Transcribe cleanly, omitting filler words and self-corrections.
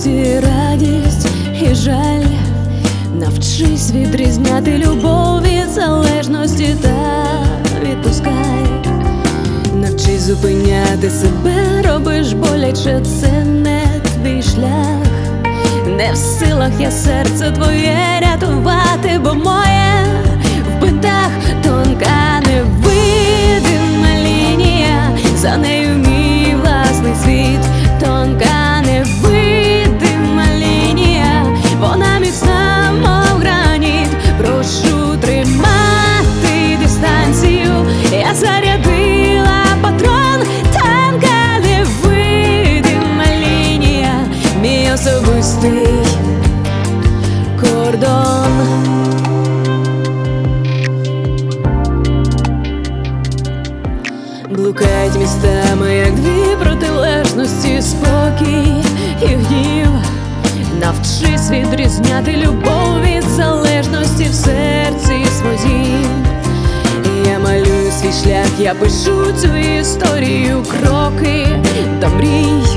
реальності радість і жаль. Навчись відрізняти любов від залежності та відпускай. Навчись зупиняти себе, робиш боляче, це не твій шлях. Не в силах я серце твоє рятувати, бо моє в бинтах тонка невидима лінія, за нею мій власний світ. Тонка невидима лінія, вона міцна, мов граніт. Прошу тримати дистанцію, я зарядила патрон. Тонка невидима лінія, мій особистий кордон. Блукають містами, як дві протилежності, спокій і гнів. Навчись відрізняти любов від залежності в серці своїм. Я малюю свій шлях, я пишу цю історію, кроки до мрій.